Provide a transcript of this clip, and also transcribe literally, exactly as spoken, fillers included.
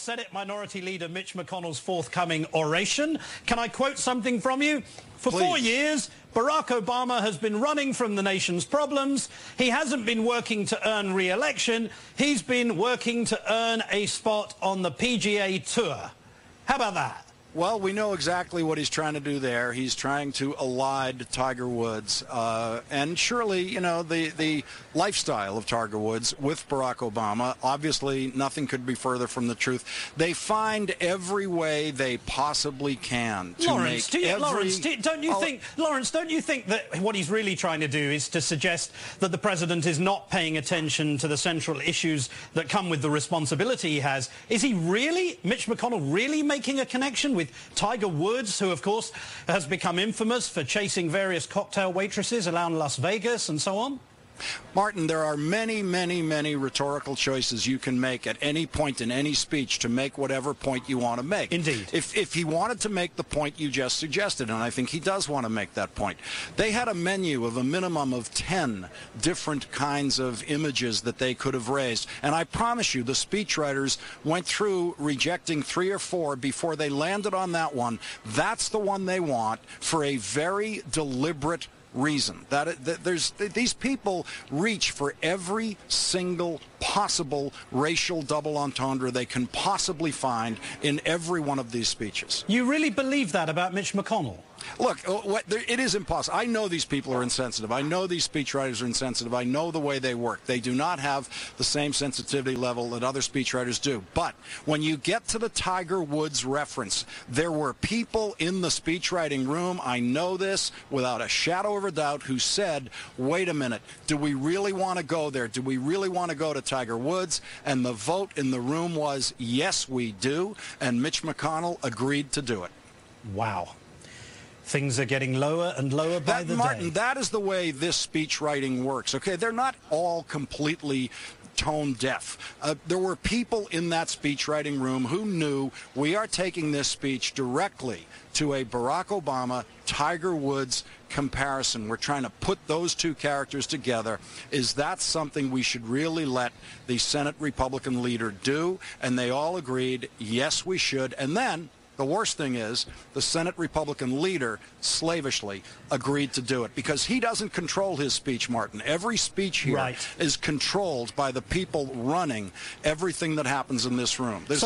Senate Minority Leader Mitch McConnell's forthcoming oration. Can I quote something from you? For Please. four years, Barack Obama has been running from the nation's problems. He hasn't been working to earn re-election. He's been working to earn a spot on the P G A Tour. How about that? Well, we know exactly what he's trying to do there. He's trying to elide Tiger Woods. Uh, and surely, you know, the, the lifestyle of Tiger Woods with Barack Obama, obviously nothing could be further from the truth. They find every way they possibly can to Lawrence, make do you, every... Lawrence, do, don't you oh, think, Lawrence, don't you think that what he's really trying to do is to suggest that the president is not paying attention to the central issues that come with the responsibility he has? Is he really, Mitch McConnell, really making a connection with with Tiger Woods, who, of course, has become infamous for chasing various cocktail waitresses around Las Vegas and so on? Martin, there are many, many, many rhetorical choices you can make at any point in any speech to make whatever point you want to make. Indeed. If, if he wanted to make the point you just suggested, and I think he does want to make that point, they had a menu of a minimum of ten different kinds of images that they could have raised. And I promise you, the speechwriters went through rejecting three or four before they landed on that one. That's the one they want for a very deliberate reason. That, that there's these people reach for every single possible racial double entendre they can possibly find in every one of these speeches. You really believe that about Mitch McConnell? Look, it is impossible. I know these people are insensitive. I know these speechwriters are insensitive. I know the way they work. They do not have the same sensitivity level that other speechwriters do. But when you get to the Tiger Woods reference, there were people in the speechwriting room, I know this without a shadow of a doubt, who said, wait a minute, do we really want to go there? Do we really want to go to Tiger Woods? And the vote in the room was, yes, we do. And Mitch McConnell agreed to do it. Wow. Things are getting lower and lower by that, the Martin, day. That is the way this speech writing works. Okay, they're not all completely tone deaf. Uh, there were people in that speech writing room who knew we are taking this speech directly to a Barack Obama, Tiger Woods comparison. We're trying to put those two characters together. Is that something we should really let the Senate Republican leader do? And they all agreed, yes, we should. And then the worst thing is the Senate Republican leader slavishly agreed to do it because he doesn't control his speech, Martin. Every speech here right. is controlled by the people running everything that happens in this room. There's